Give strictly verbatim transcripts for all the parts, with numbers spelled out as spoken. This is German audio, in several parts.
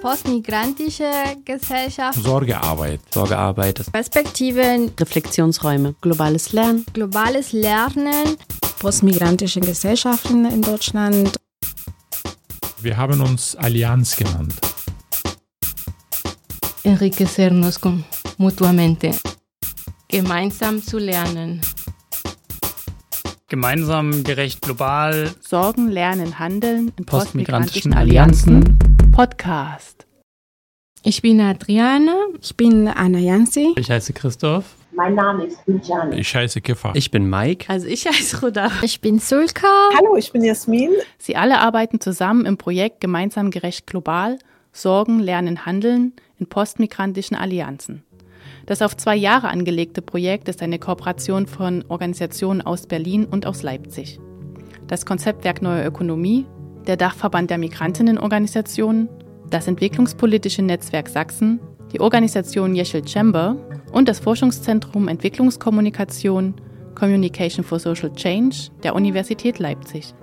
Postmigrantische Gesellschaft. Sorgearbeit. Sorgearbeit. Perspektiven. Reflexionsräume. Globales Lernen. Globales Lernen. Postmigrantische Gesellschaften in Deutschland. Wir haben uns Allianz genannt. Enriquecernos mutuamente. Gemeinsam zu lernen. Gemeinsam, gerecht, global. Sorgen, Lernen, Handeln in postmigrantischen, postmigrantischen Allianzen. Allianzen. Podcast. Ich bin Adriana. Ich bin Anna Jansi. Ich heiße Christoph. Mein Name ist Gülcan. Ich heiße Kiffa. Ich bin Mike. Also ich heiße Ruda. Ich bin Sulka. Hallo, ich bin Jasmin. Sie alle arbeiten zusammen im Projekt Gemeinsam, gerecht, global. Sorgen, Lernen, Handeln in postmigrantischen Allianzen. Das auf zwei Jahre angelegte Projekt ist eine Kooperation von Organisationen aus Berlin und aus Leipzig. Das Konzeptwerk Neue Ökonomie, der Dachverband der Migrantinnenorganisationen, das Entwicklungspolitische Netzwerk Sachsen, die Organisation Yeshil Chamber und das Forschungszentrum Entwicklungskommunikation Communication for Social Change der Universität Leipzig.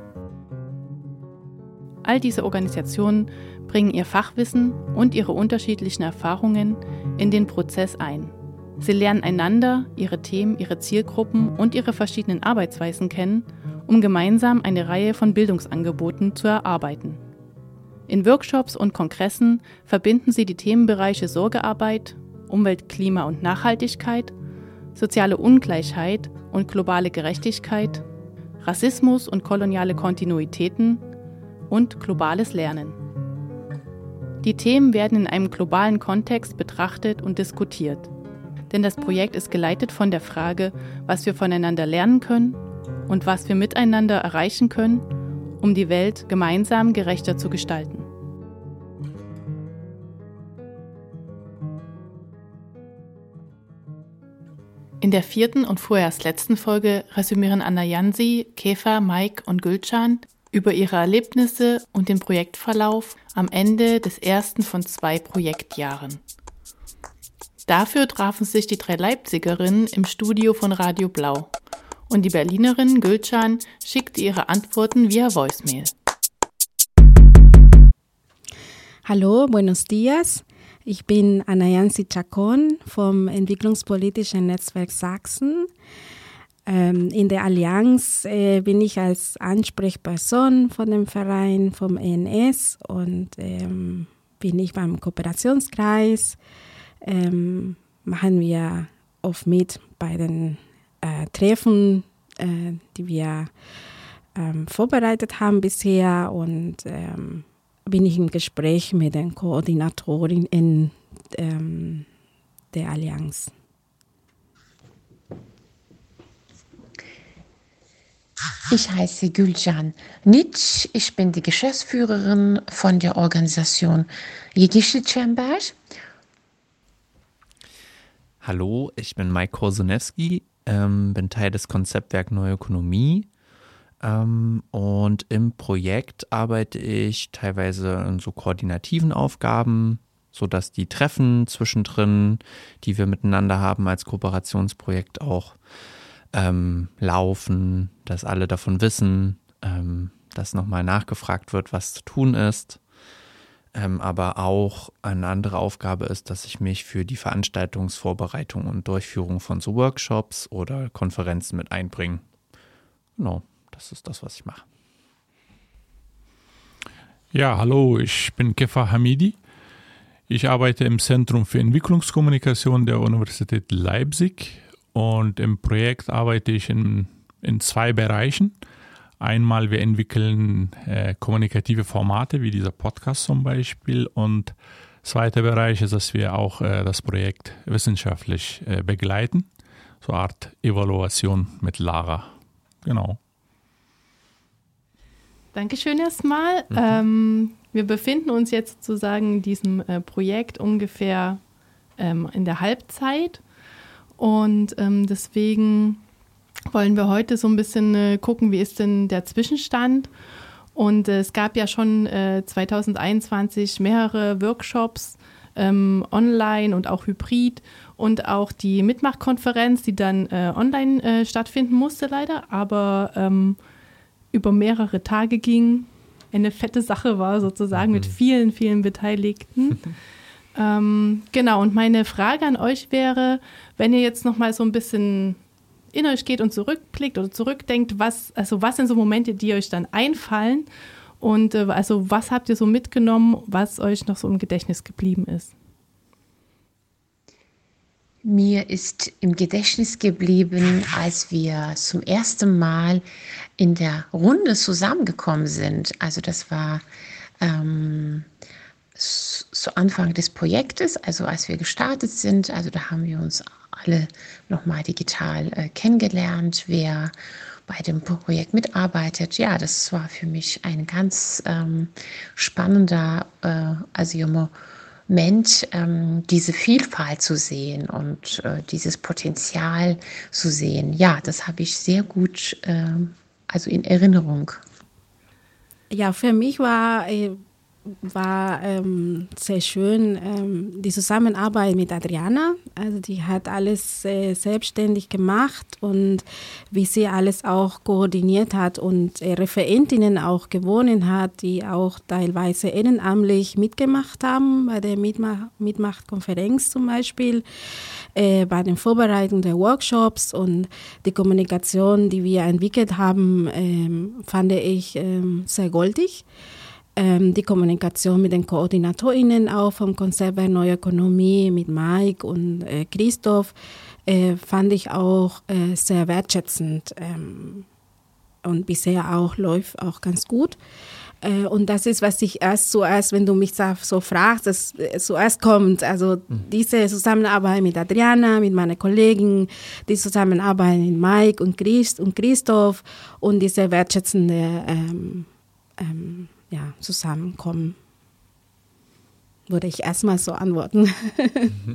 All diese Organisationen bringen ihr Fachwissen und ihre unterschiedlichen Erfahrungen in den Prozess ein. Sie lernen einander, ihre Themen, ihre Zielgruppen und ihre verschiedenen Arbeitsweisen kennen, um gemeinsam eine Reihe von Bildungsangeboten zu erarbeiten. In Workshops und Kongressen verbinden sie die Themenbereiche Sorgearbeit, Umwelt, Klima und Nachhaltigkeit, soziale Ungleichheit und globale Gerechtigkeit, Rassismus und koloniale Kontinuitäten und globales Lernen. Die Themen werden in einem globalen Kontext betrachtet und diskutiert. Denn das Projekt ist geleitet von der Frage, was wir voneinander lernen können und was wir miteinander erreichen können, um die Welt gemeinsam gerechter zu gestalten. In der vierten und vorerst letzten Folge resümieren Anna Jansi, Keffa, Mike und Gülcan über ihre Erlebnisse und den Projektverlauf am Ende des ersten von zwei Projektjahren. Dafür trafen sich die drei Leipzigerinnen im Studio von Radio Blau und die Berlinerin Gülcan schickte ihre Antworten via Voicemail. Hallo, buenos dias. Ich bin Anna Jansi Chacon vom Entwicklungspolitischen Netzwerk Sachsen. In der Allianz äh, bin ich als Ansprechperson von dem Verein, vom E N S und ähm, bin ich beim Kooperationskreis. Ähm, machen wir oft mit bei den äh, Treffen, äh, die wir ähm, vorbereitet haben bisher und ähm, bin ich im Gespräch mit den Koordinatoren in ähm, der Allianz. Ich heiße Gülcan Nitsch. Ich bin die Geschäftsführerin von der Organisation Yeshil Chamber. Hallo, ich bin Mike Korsunewski, ähm, bin Teil des Konzeptwerk Neue Ökonomie ähm, und im Projekt arbeite ich teilweise in so koordinativen Aufgaben, sodass die Treffen zwischendrin, die wir miteinander haben als Kooperationsprojekt auch Ähm, laufen, dass alle davon wissen, ähm, dass nochmal nachgefragt wird, was zu tun ist. Ähm, aber auch eine andere Aufgabe ist, dass ich mich für die Veranstaltungsvorbereitung und Durchführung von so Workshops oder Konferenzen mit einbringe. Genau, das ist das, was ich mache. Ja, hallo, ich bin Keffa Hamidi. Ich arbeite im Zentrum für Entwicklungskommunikation der Universität Leipzig. Und im Projekt arbeite ich in, in zwei Bereichen. Einmal, wir entwickeln äh, kommunikative Formate, wie dieser Podcast zum Beispiel. Und zweiter Bereich ist, dass wir auch äh, das Projekt wissenschaftlich äh, begleiten. So eine Art Evaluation mit Lara. Genau. Dankeschön erstmal. Mhm. Ähm, wir befinden uns jetzt sozusagen in diesem äh, Projekt ungefähr ähm, in der Halbzeit. Und ähm, deswegen wollen wir heute so ein bisschen äh, gucken, wie ist denn der Zwischenstand. Und äh, es gab ja schon äh, zwanzig einundzwanzig mehrere Workshops ähm, online und auch hybrid und auch die Mitmachkonferenz, die dann äh, online äh, stattfinden musste leider, aber ähm, über mehrere Tage ging. eine fette Sache war, sozusagen, mit vielen, vielen Beteiligten. ähm, genau, und meine Frage an euch wäre, wenn ihr jetzt nochmal so ein bisschen in euch geht und zurückblickt oder zurückdenkt, was, also was sind so Momente, die euch dann einfallen und äh, also was habt ihr so mitgenommen, was euch noch so im Gedächtnis geblieben ist? Mir ist im Gedächtnis geblieben, als wir zum ersten Mal in der Runde zusammengekommen sind. Also das war ähm, zu Anfang des Projektes, also als wir gestartet sind. Also da haben wir uns alle nochmal digital äh, kennengelernt, wer bei dem Projekt mitarbeitet. Ja, das war für mich ein ganz ähm, spannender, äh, also Moment, ähm, diese Vielfalt zu sehen und äh, dieses Potenzial zu sehen. Ja, das habe ich sehr gut äh, also in Erinnerung. Ja, für mich war, äh, war ähm, sehr schön ähm, die Zusammenarbeit mit Adriana. Also die hat alles äh, selbstständig gemacht und wie sie alles auch koordiniert hat und äh, Referentinnen auch gewonnen hat, die auch teilweise ehrenamtlich mitgemacht haben, bei der Mitmach- Mitmachkonferenz zum Beispiel, äh, bei den Vorbereitungen der Workshops und die Kommunikation, die wir entwickelt haben, äh, fand ich äh, sehr goldig. Ähm, die Kommunikation mit den KoordinatorInnen auch vom Konzeptwerk Neue Ökonomie mit Mike und äh, Christoph äh, fand ich auch äh, sehr wertschätzend ähm, und bisher auch läuft auch ganz gut. Äh, und das ist, was ich erst zuerst, wenn du mich so fragst, das äh, zuerst kommt. Also mhm. diese Zusammenarbeit mit Adriana, mit meinen Kollegen, die Zusammenarbeit mit Mike und, Christ und Christoph und diese wertschätzende ähm, ähm, ja, zusammenkommen, würde ich erstmal so antworten. Mhm.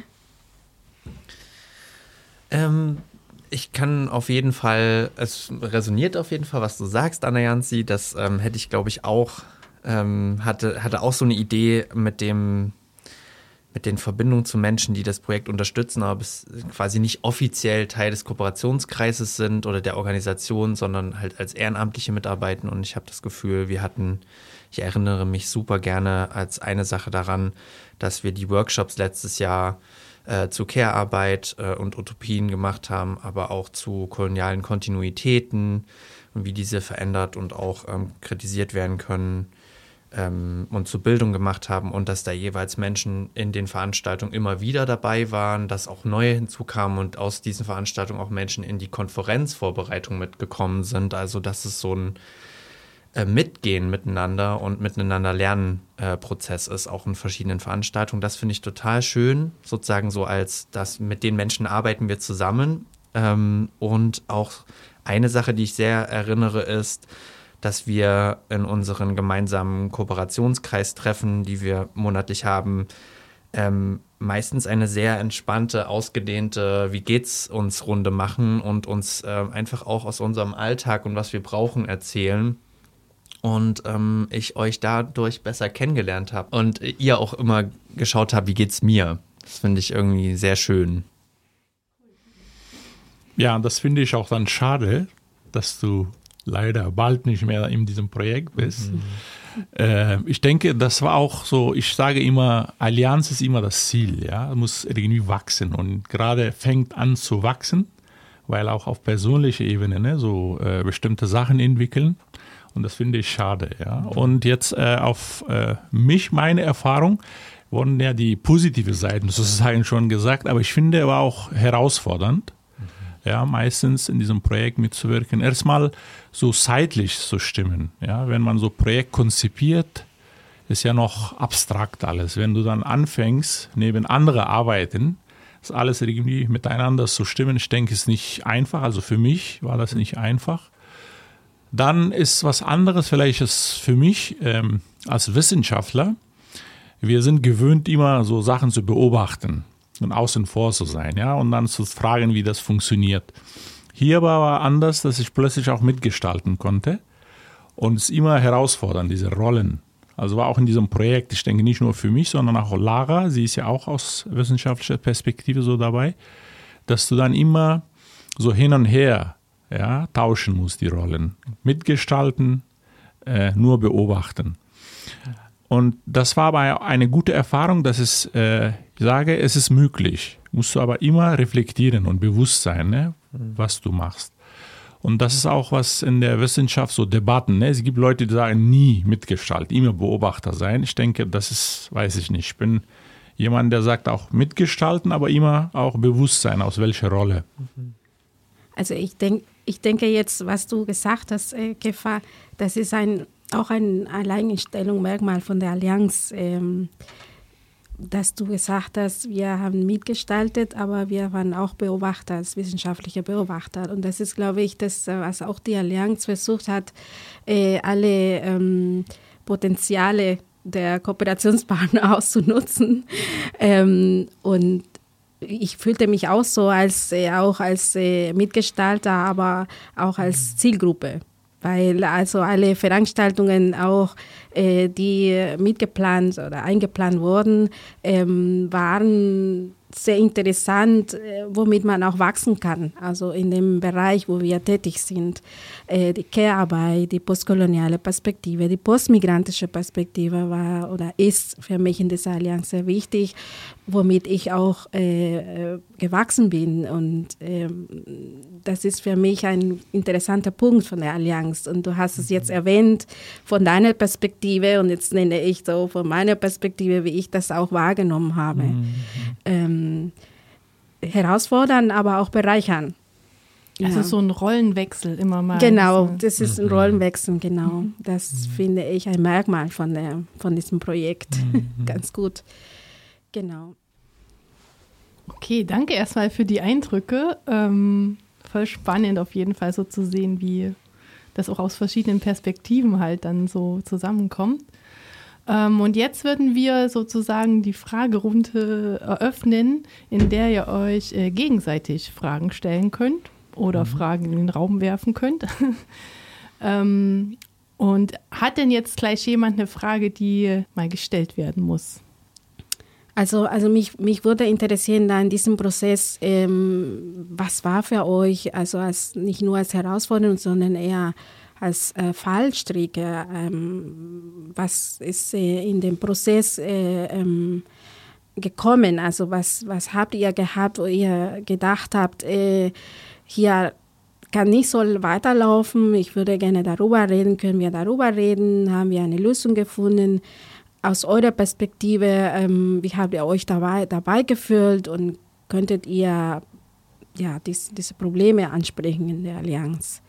ähm, ich kann auf jeden Fall, es resoniert auf jeden Fall, was du sagst, Anna-Jansi, das ähm, hätte ich, glaube ich, auch, ähm, hatte, hatte auch so eine Idee mit dem, mit den Verbindungen zu Menschen, die das Projekt unterstützen, aber es quasi nicht offiziell Teil des Kooperationskreises sind oder der Organisation, sondern halt als Ehrenamtliche mitarbeiten. Und ich habe das Gefühl, wir hatten, ich erinnere mich super gerne als eine Sache daran, dass wir die Workshops letztes Jahr äh, zu Care-Arbeit äh, und Utopien gemacht haben, aber auch zu kolonialen Kontinuitäten und wie diese verändert und auch ähm, kritisiert werden können. Und zur Bildung gemacht haben und dass da jeweils Menschen in den Veranstaltungen immer wieder dabei waren, dass auch neue hinzukamen und aus diesen Veranstaltungen auch Menschen in die Konferenzvorbereitung mitgekommen sind. Also dass es so ein äh, Mitgehen miteinander und miteinander lernen äh, Prozess ist, auch in verschiedenen Veranstaltungen. Das finde ich total schön, sozusagen so als, dass mit den Menschen arbeiten wir zusammen. Ähm, und auch eine Sache, die ich sehr erinnere, ist, dass wir in unseren gemeinsamen Kooperationskreistreffen, die wir monatlich haben, ähm, meistens eine sehr entspannte, ausgedehnte Wie geht's uns Runde machen und uns äh, einfach auch aus unserem Alltag und was wir brauchen erzählen. Und ähm, ich euch dadurch besser kennengelernt habe und ihr auch immer geschaut habt, wie geht's mir. Das finde ich irgendwie sehr schön. Ja, das finde ich auch dann schade, dass du leider bald nicht mehr in diesem Projekt bist. Mhm. Äh, ich denke, das war auch so, ich sage immer, Allianz ist immer das Ziel, ja, muss irgendwie wachsen und gerade fängt an zu wachsen, weil auch auf persönlicher Ebene ne, so äh, bestimmte Sachen entwickeln und das finde ich schade, ja. Mhm. Und jetzt äh, auf äh, mich, meine Erfahrung, wurden ja die positive Seiten sozusagen schon gesagt, aber ich finde, er war auch herausfordernd. Ja, meistens in diesem Projekt mitzuwirken. Erstmal so zeitlich zu stimmen. Ja, wenn man so ein Projekt konzipiert, ist ja noch abstrakt alles. Wenn du dann anfängst, neben anderen Arbeiten, das alles irgendwie miteinander zu stimmen, ich denke, ist nicht einfach. Also für mich war das nicht einfach. Dann ist was anderes, vielleicht ist für mich ähm, als Wissenschaftler, wir sind gewöhnt, immer so Sachen zu beobachten und außen vor zu sein, ja, und dann zu fragen, wie das funktioniert. Hier war aber anders, dass ich plötzlich auch mitgestalten konnte und es ist immer herausfordernd, diese Rollen. Also war auch in diesem Projekt, ich denke nicht nur für mich, sondern auch Lara, sie ist ja auch aus wissenschaftlicher Perspektive so dabei, dass du dann immer so hin und her ja, tauschen musst, die Rollen. Mitgestalten, äh, nur beobachten. Und das war aber eine gute Erfahrung, dass es, äh, ich sage, es ist möglich. Musst du aber immer reflektieren und bewusst sein, ne, was du machst. Und das ist auch was in der Wissenschaft, so Debatten. Ne? Es gibt Leute, die sagen, nie mitgestalten, immer Beobachter sein. Ich denke, das ist, weiß ich nicht. Ich bin jemand, der sagt auch mitgestalten, aber immer auch bewusst sein, aus welcher Rolle. Also ich, denk, ich denke jetzt, was du gesagt hast, äh, Kefa, das ist ein, auch ein Alleinstellungsmerkmal von der Allianz, ähm, dass du gesagt hast, wir haben mitgestaltet, aber wir waren auch Beobachter, als wissenschaftliche Beobachter. Und das ist, glaube ich, das, was auch die Allianz versucht hat, äh, alle ähm, Potenziale der Kooperationspartner auszunutzen. Ähm, und ich fühlte mich auch so, als äh, auch als äh, Mitgestalter, aber auch als Zielgruppe. Weil also alle Veranstaltungen auch, äh, die mitgeplant oder eingeplant wurden, ähm, waren sehr interessant, äh, womit man auch wachsen kann. Also in dem Bereich, wo wir tätig sind. Äh, die Care-Arbeit, die postkoloniale Perspektive, die postmigrantische Perspektive war oder ist für mich in dieser Allianz sehr wichtig, womit ich auch äh, gewachsen bin. Und äh, das ist für mich ein interessanter Punkt von der Allianz. Und du hast es jetzt erwähnt von deiner Perspektive und jetzt nenne ich so von meiner Perspektive, wie ich das auch wahrgenommen habe. Mhm. Ähm, herausfordern, aber auch bereichern. Also ja. So ein Rollenwechsel immer mal. Genau, das ist ein Rollenwechsel, genau. Das mhm. finde ich ein Merkmal von, der, von diesem Projekt. Mhm. Ganz gut. Genau. Okay, danke erstmal für die Eindrücke. Ähm, voll spannend auf jeden Fall so zu sehen, wie das auch aus verschiedenen Perspektiven halt dann so zusammenkommt. Ähm, und jetzt würden wir sozusagen die Fragerunde eröffnen, in der ihr euch äh, gegenseitig Fragen stellen könnt oder mhm. Fragen in den Raum werfen könnt. ähm, und hat denn jetzt gleich jemand eine Frage, die mal gestellt werden muss? Also, also mich, mich würde interessieren da in diesem Prozess, ähm, was war für euch, also als, nicht nur als Herausforderung, sondern eher als äh, Fallstricke, ähm, was ist äh, in dem Prozess äh, ähm, gekommen, also was, was habt ihr gehabt, wo ihr gedacht habt, äh, hier kann nicht so weiterlaufen, ich würde gerne darüber reden, können wir darüber reden, haben wir eine Lösung gefunden? Aus eurer Perspektive, ähm, wie habt ihr euch dabei, dabei gefühlt und könntet ihr ja, dies, diese Probleme ansprechen in der Allianz?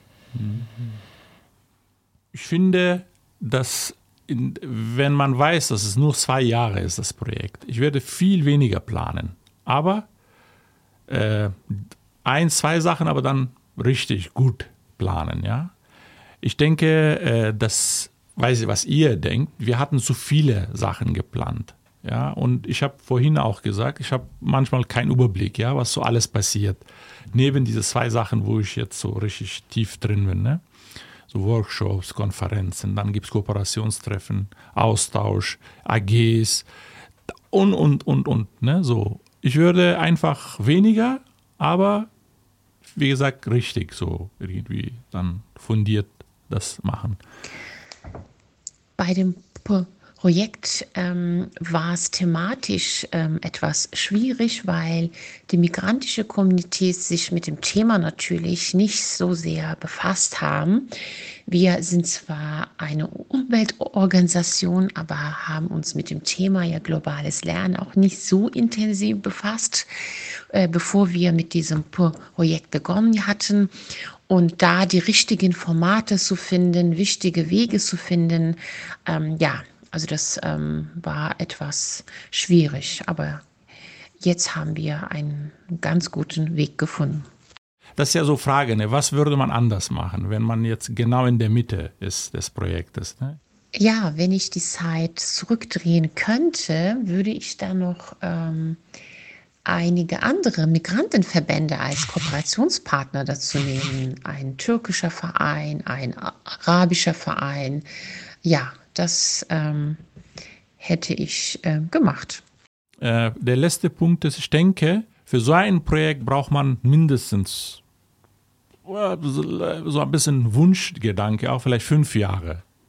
Ich finde, dass in, wenn man weiß, dass es nur zwei Jahre ist, das Projekt, ich werde viel weniger planen. Aber äh, ein, zwei Sachen aber dann richtig gut planen. Ja? Ich denke, äh, dass weiß ich, was ihr denkt, wir hatten zu viele Sachen geplant. Ja, und ich habe vorhin auch gesagt, ich habe manchmal keinen Überblick, ja, was so alles passiert. Neben diese zwei Sachen, wo ich jetzt so richtig tief drin bin, ne? So Workshops, Konferenzen, dann gibt es Kooperationstreffen, Austausch, A Gs und, und, und, und. Ne? So. Ich würde einfach weniger, aber wie gesagt, richtig so irgendwie dann fundiert das machen. Bei dem Projekt ähm, war es thematisch ähm, etwas schwierig, weil die migrantische Community sich mit dem Thema natürlich nicht so sehr befasst haben. Wir sind zwar eine Umweltorganisation, aber haben uns mit dem Thema ja globales Lernen auch nicht so intensiv befasst, äh, bevor wir mit diesem Projekt begonnen hatten. Und da die richtigen Formate zu finden, wichtige Wege zu finden, ähm, ja, also das ähm, war etwas schwierig. Aber jetzt haben wir einen ganz guten Weg gefunden. Das ist ja so eine Frage, ne? Was würde man anders machen, wenn man jetzt genau in der Mitte ist des Projektes? Ne? Ja, wenn ich die Zeit zurückdrehen könnte, würde ich da noch Ähm, einige andere Migrantenverbände als Kooperationspartner dazu nehmen. Ein türkischer Verein, ein arabischer Verein. Ja, das ähm, hätte ich äh, gemacht. Äh, der letzte Punkt ist, ich denke, für so ein Projekt braucht man mindestens äh, so ein bisschen Wunschgedanke, auch vielleicht fünf Jahre.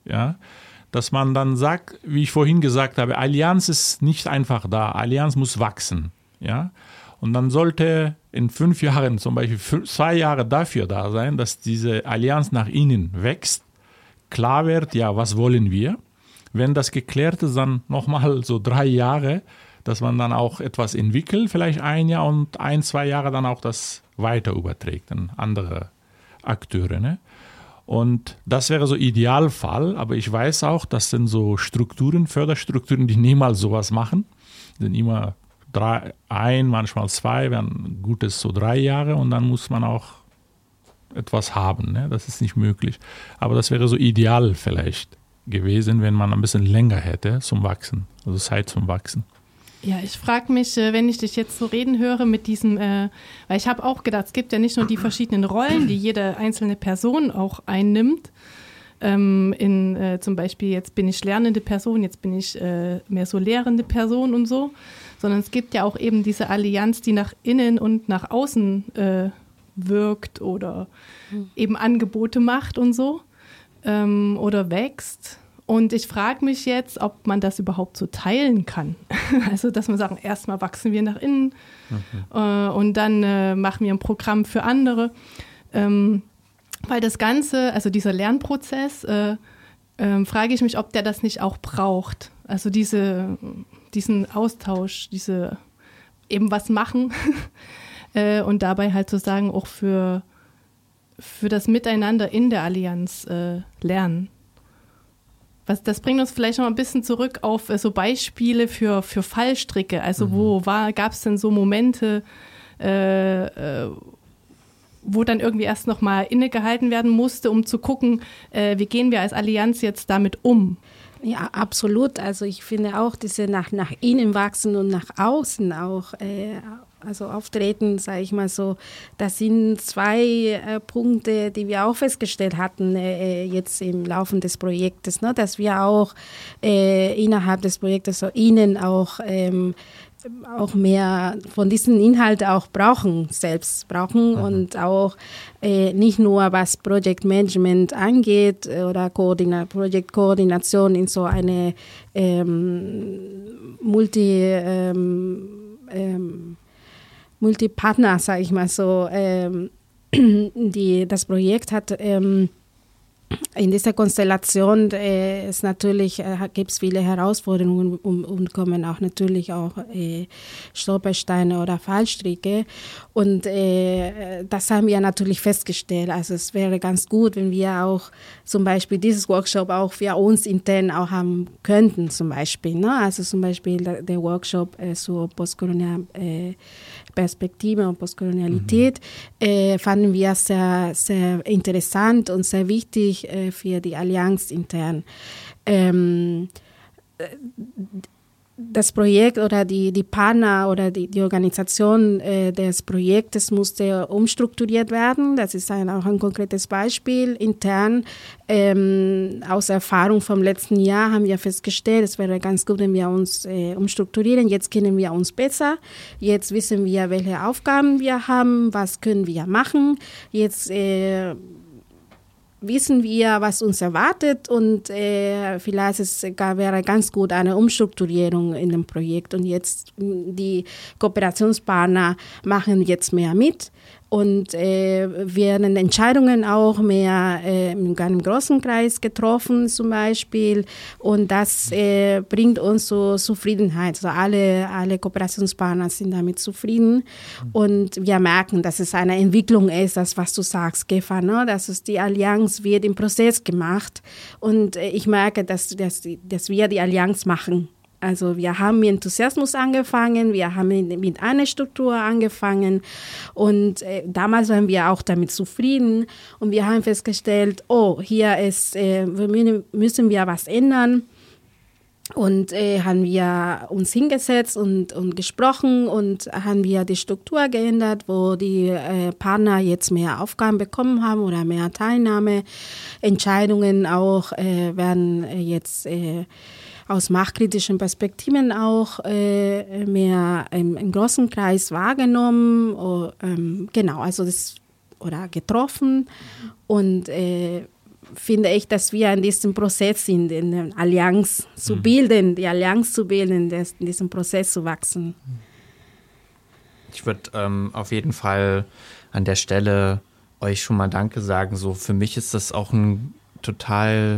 ja, dass man dann sagt, wie ich vorhin gesagt habe, Allianz ist nicht einfach da, Allianz muss wachsen, ja, und dann sollte in fünf Jahren zum Beispiel fünf, zwei Jahre dafür da sein, dass diese Allianz nach innen wächst, klar wird, ja, was wollen wir? Wenn das geklärt ist, dann nochmal so drei Jahre, dass man dann auch etwas entwickelt, vielleicht ein Jahr und ein, zwei Jahre dann auch das weiter überträgt an andere Akteure. Ne? Und das wäre so Idealfall, aber ich weiß auch, das sind so Strukturen, Förderstrukturen, die niemals sowas machen. Die sind immer drei, ein, manchmal zwei, werden gutes so drei Jahre und dann muss man auch etwas haben. Ne? Das ist nicht möglich. Aber das wäre so ideal vielleicht gewesen, wenn man ein bisschen länger hätte zum Wachsen, also Zeit zum Wachsen. Ja, ich frage mich, wenn ich dich jetzt so reden höre mit diesem, äh, weil ich habe auch gedacht, es gibt ja nicht nur die verschiedenen Rollen, die jede einzelne Person auch einnimmt. Ähm, in äh, zum Beispiel, jetzt bin ich lernende Person, jetzt bin ich äh, mehr so lehrende Person und so, sondern es gibt ja auch eben diese Allianz, die nach innen und nach außen äh, wirkt oder mhm. eben Angebote macht und so ähm, oder wächst. Und ich frage mich jetzt, ob man das überhaupt so teilen kann. Also, dass man sagt, erstmal wachsen wir nach innen mhm. äh, und dann äh, machen wir ein Programm für andere. Ähm, weil das Ganze, also dieser Lernprozess, äh, äh, frage ich mich, ob der das nicht auch braucht. Also diese, diesen Austausch, diese eben was machen äh, und dabei halt sozusagen auch für, für das Miteinander in der Allianz äh, lernen. Was, das bringt uns vielleicht noch ein bisschen zurück auf äh, so Beispiele für, für Fallstricke. Also mhm. wo gab es denn so Momente, äh, äh, wo dann irgendwie erst nochmal innegehalten werden musste, um zu gucken, äh, wie gehen wir als Allianz jetzt damit um? Ja, absolut. Also ich finde auch diese nach, nach innen wachsen und nach außen auch äh, also auftreten, sage ich mal so, das sind zwei äh, Punkte, die wir auch festgestellt hatten äh, jetzt im Laufe des Projektes, ne? Dass wir auch äh, innerhalb des Projektes so innen auch ähm, auch mehr von diesen Inhalten auch brauchen, selbst brauchen mhm. und auch äh, nicht nur was Project Management angeht oder Koordina- Projektkoordination in so eine ähm, Multi ähm, ähm, Multipartner, sage ich mal so, ähm, die das Projekt hat. Ähm, In dieser Konstellation äh, ist natürlich, äh, gibt es viele Herausforderungen und, und kommen auch natürlich auch äh, Stolpersteine oder Fallstricke. Und äh, das haben wir natürlich festgestellt. Also es wäre ganz gut, wenn wir auch zum Beispiel dieses Workshop auch für uns intern auch haben könnten, zum Beispiel. Ne? Also zum Beispiel der, der Workshop äh, zur postkolonialen äh, Perspektive und Postkolonialität mhm. äh, fanden wir sehr, sehr interessant und sehr wichtig äh, für die Allianz intern. Ähm, das Projekt oder die, die Partner oder die, die Organisation äh, des Projektes musste umstrukturiert werden. Das ist ein, auch ein konkretes Beispiel. Intern, ähm, aus Erfahrung vom letzten Jahr haben wir festgestellt, es wäre ganz gut, wenn wir uns äh, umstrukturieren. Jetzt kennen wir uns besser. Jetzt wissen wir, welche Aufgaben wir haben, was können wir machen. Jetzt äh, wissen wir, was uns erwartet und äh, vielleicht ist, wäre ganz gut eine Umstrukturierung in dem Projekt und jetzt die Kooperationspartner machen jetzt mehr mit und äh, werden Entscheidungen auch mehr äh, in einem großen Kreis getroffen zum Beispiel und das äh, bringt uns so Zufriedenheit. Also alle, alle Kooperationspartner sind damit zufrieden und wir merken, dass es eine Entwicklung ist, das was du sagst, Gefa, ne? Dass es die Allianz wird im Prozess gemacht und äh, ich merke, dass, dass, dass wir die Allianz machen. Also wir haben mit Enthusiasmus angefangen, wir haben mit einer Struktur angefangen und äh, damals waren wir auch damit zufrieden und wir haben festgestellt, oh, hier ist, äh, müssen wir was ändern und äh, haben wir uns hingesetzt und, und gesprochen und haben wir die Struktur geändert, wo die äh, Partner jetzt mehr Aufgaben bekommen haben oder mehr Teilnahme, Entscheidungen auch äh, werden äh, jetzt äh, aus machtkritischen Perspektiven auch äh, mehr im, im großen Kreis wahrgenommen, oh, ähm, genau, also das oder getroffen und äh, finde ich, dass wir in diesem Prozess sind, in der Allianz zu mhm. bilden, die Allianz zu bilden, in diesem Prozess zu wachsen. Ich würde ähm, auf jeden Fall an der Stelle euch schon mal Danke sagen. So, für mich ist das auch ein total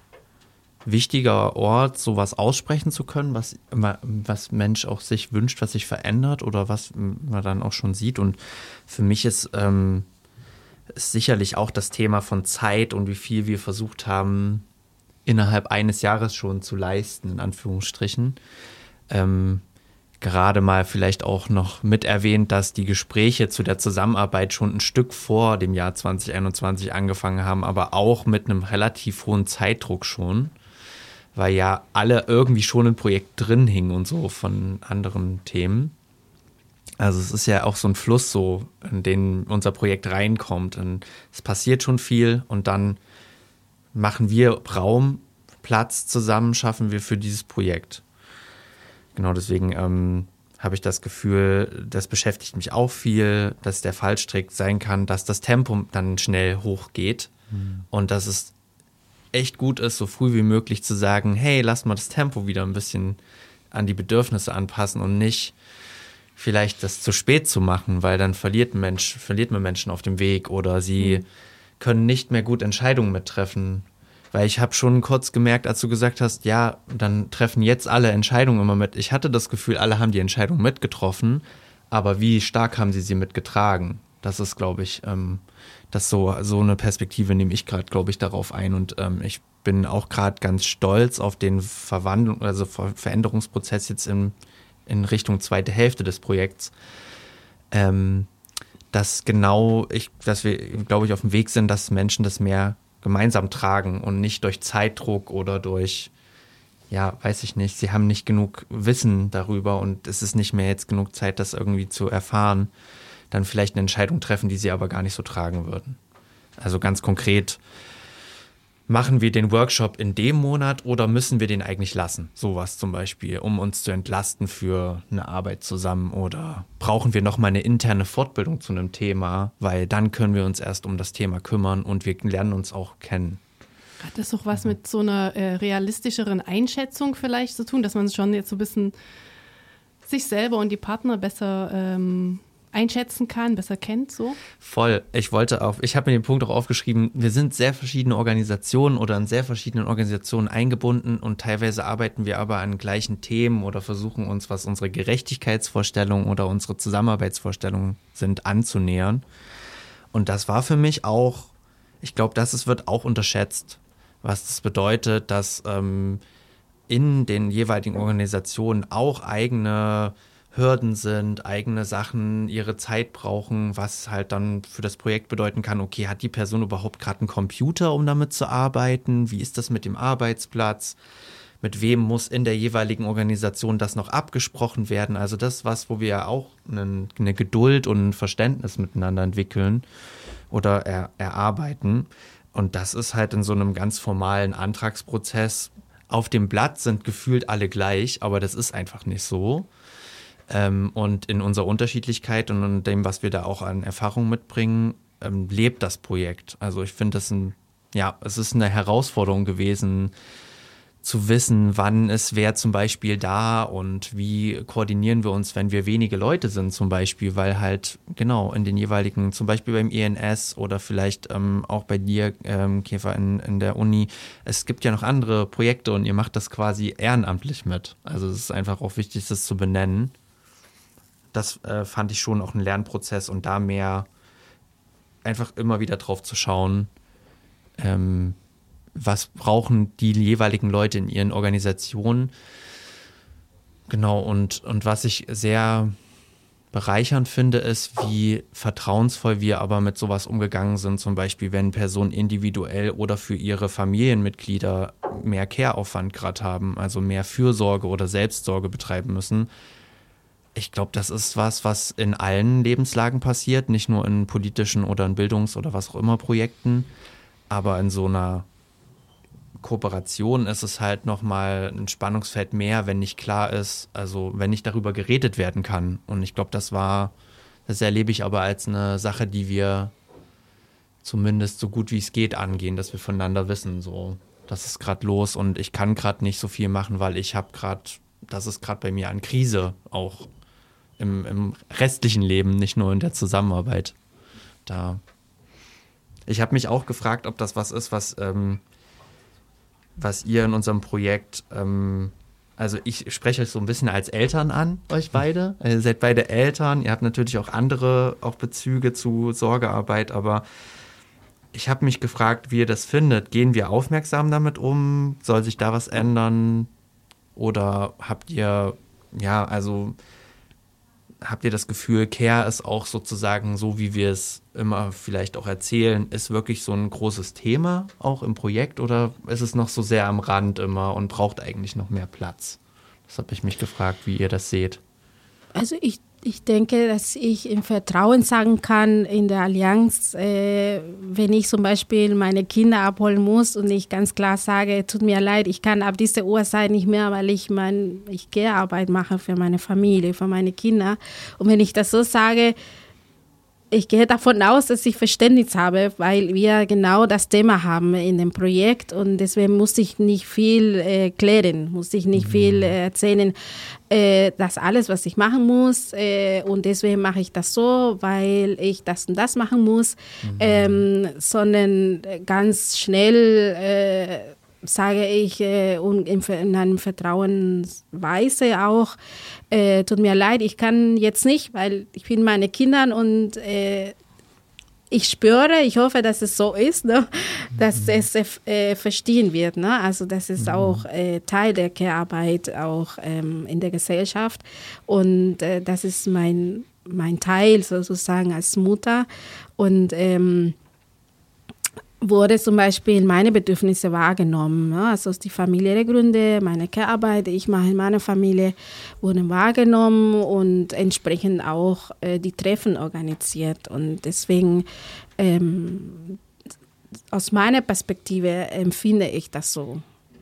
wichtiger Ort, sowas aussprechen zu können, was, was Mensch auch sich wünscht, was sich verändert oder was man dann auch schon sieht. Und für mich ist, ähm, ist sicherlich auch das Thema von Zeit und wie viel wir versucht haben, innerhalb eines Jahres schon zu leisten, in Anführungsstrichen. Ähm, gerade mal vielleicht auch noch mit erwähnt, dass die Gespräche zu der Zusammenarbeit schon ein Stück vor dem Jahr zwanzig einundzwanzig angefangen haben, aber auch mit einem relativ hohen Zeitdruck schon, weil ja alle irgendwie schon im Projekt drin hingen und so von anderen Themen. Also es ist ja auch so ein Fluss, so in den unser Projekt reinkommt. Und es passiert schon viel und dann machen wir Raum, Platz zusammen, schaffen wir für dieses Projekt. Genau, deswegen ähm, habe ich das Gefühl, das beschäftigt mich auch viel, dass der Fallstrick sein kann, dass das Tempo dann schnell hochgeht mhm. und dass es echt gut ist, so früh wie möglich zu sagen, hey, lass mal das Tempo wieder ein bisschen an die Bedürfnisse anpassen und nicht vielleicht das zu spät zu machen, weil dann verliert, ein Mensch, verliert man Menschen auf dem Weg oder sie mhm. können nicht mehr gut Entscheidungen mittreffen. Weil ich habe schon kurz gemerkt, als du gesagt hast, ja, dann treffen jetzt alle Entscheidungen immer mit. Ich hatte das Gefühl, alle haben die Entscheidung mitgetroffen, aber wie stark haben sie sie mitgetragen? Das ist, glaube ich, ähm, das so, so eine Perspektive nehme ich gerade, glaube ich, darauf ein. Und ähm, ich bin auch gerade ganz stolz auf den Verwandlung, also Ver- Veränderungsprozess jetzt in, in Richtung zweite Hälfte des Projekts. Ähm, dass genau, ich, dass wir, glaube ich, auf dem Weg sind, dass Menschen das mehr gemeinsam tragen und nicht durch Zeitdruck oder durch, ja, weiß ich nicht, sie haben nicht genug Wissen darüber und es ist nicht mehr jetzt genug Zeit, das irgendwie zu erfahren, dann vielleicht eine Entscheidung treffen, die sie aber gar nicht so tragen würden. Also ganz konkret, machen wir den Workshop in dem Monat oder müssen wir den eigentlich lassen? Sowas zum Beispiel, um uns zu entlasten für eine Arbeit zusammen oder brauchen wir nochmal eine interne Fortbildung zu einem Thema, weil dann können wir uns erst um das Thema kümmern und wir lernen uns auch kennen. Hat das auch was mit so einer äh, realistischeren Einschätzung vielleicht zu tun, dass man schon jetzt so ein bisschen sich selber und die Partner besser ähm, einschätzen kann, besser kennt, so? Voll. Ich wollte auf, ich habe mir den Punkt auch aufgeschrieben, wir sind sehr verschiedene Organisationen oder in sehr verschiedenen Organisationen eingebunden und teilweise arbeiten wir aber an gleichen Themen oder versuchen uns, was unsere Gerechtigkeitsvorstellungen oder unsere Zusammenarbeitsvorstellungen sind, anzunähern. Und das war für mich auch, ich glaube, das ist, wird auch unterschätzt, was das bedeutet, dass ähm, in den jeweiligen Organisationen auch eigene Hürden sind, eigene Sachen ihre Zeit brauchen, was halt dann für das Projekt bedeuten kann, okay, hat die Person überhaupt gerade einen Computer, um damit zu arbeiten? Wie ist das mit dem Arbeitsplatz? Mit wem muss in der jeweiligen Organisation das noch abgesprochen werden? Also das, was, wo wir ja auch eine, eine Geduld und ein Verständnis miteinander entwickeln oder er, erarbeiten. Und das ist halt in so einem ganz formalen Antragsprozess. Auf dem Blatt sind gefühlt alle gleich, aber das ist einfach nicht so. Ähm, und in unserer Unterschiedlichkeit und in dem, was wir da auch an Erfahrung mitbringen, ähm, lebt das Projekt. Also ich finde das ein, ja, es ist eine Herausforderung gewesen, zu wissen, wann ist wer zum Beispiel da und wie koordinieren wir uns, wenn wir wenige Leute sind zum Beispiel, weil halt genau in den jeweiligen, zum Beispiel beim E N S oder vielleicht ähm, auch bei dir, ähm, Käfer, in, in der Uni, es gibt ja noch andere Projekte und ihr macht das quasi ehrenamtlich mit. Also es ist einfach auch wichtig, das zu benennen. Das äh, fand ich schon auch ein Lernprozess und da mehr einfach immer wieder drauf zu schauen, ähm, was brauchen die jeweiligen Leute in ihren Organisationen. Genau, und, und was ich sehr bereichernd finde, ist, wie vertrauensvoll wir aber mit sowas umgegangen sind. Zum Beispiel, wenn Personen individuell oder für ihre Familienmitglieder mehr Care-Aufwand gerade haben, also mehr Fürsorge oder Selbstsorge betreiben müssen. Ich glaube, das ist was, was in allen Lebenslagen passiert, nicht nur in politischen oder in Bildungs- oder was auch immer Projekten, aber in so einer Kooperation ist es halt nochmal ein Spannungsfeld mehr, wenn nicht klar ist, also wenn nicht darüber geredet werden kann. Und ich glaube, das war, das erlebe ich aber als eine Sache, die wir zumindest so gut wie es geht angehen, dass wir voneinander wissen, so, das ist gerade los und ich kann gerade nicht so viel machen, weil ich habe gerade, das ist gerade bei mir an Krise, auch im, im restlichen Leben, nicht nur in der Zusammenarbeit. Da. Ich habe mich auch gefragt, ob das was ist, was, ähm, was ihr in unserem Projekt, ähm, also ich spreche euch so ein bisschen als Eltern an, euch beide. Ihr seid beide Eltern, ihr habt natürlich auch andere auch Bezüge zu Sorgearbeit, aber ich habe mich gefragt, wie ihr das findet. Gehen wir aufmerksam damit um? Soll sich da was ändern? Oder habt ihr, ja, also habt ihr das Gefühl, Care ist auch sozusagen so, wie wir es immer vielleicht auch erzählen, ist wirklich so ein großes Thema auch im Projekt oder ist es noch so sehr am Rand immer und braucht eigentlich noch mehr Platz? Das habe ich mich gefragt, wie ihr das seht. Also ich, ich denke, dass ich im Vertrauen sagen kann in der Allianz, äh, wenn ich zum Beispiel meine Kinder abholen muss und ich ganz klar sage, tut mir leid, ich kann ab dieser Uhrzeit nicht mehr, weil ich mein, ich Care-Arbeit mache für meine Familie, für meine Kinder. Und wenn ich das so sage, ich gehe davon aus, dass ich Verständnis habe, weil wir genau das Thema haben in dem Projekt und deswegen musste ich nicht viel äh, klären, musste ich nicht viel äh, erzählen, äh, das alles, was ich machen muss äh, und deswegen mache ich das so, weil ich das und das machen muss, mhm. ähm, sondern ganz schnell äh, sage ich äh, und in, in einer Vertrauensweise auch, äh, tut mir leid, ich kann jetzt nicht, weil ich bin meine Kinder und äh, ich spüre, ich hoffe, dass es so ist, ne? Dass mhm. es äh, verstehen wird. Ne? Also das ist mhm. auch äh, Teil der Care-Arbeit auch ähm, in der Gesellschaft und äh, das ist mein, mein Teil sozusagen als Mutter und ähm, wurde zum Beispiel meine Bedürfnisse wahrgenommen. Ja, also die familiäre Gründe, meine Care-Arbeit, die ich mache in meiner Familie, wurden wahrgenommen und entsprechend auch äh, die Treffen organisiert. Und deswegen, ähm, aus meiner Perspektive empfinde ich das so.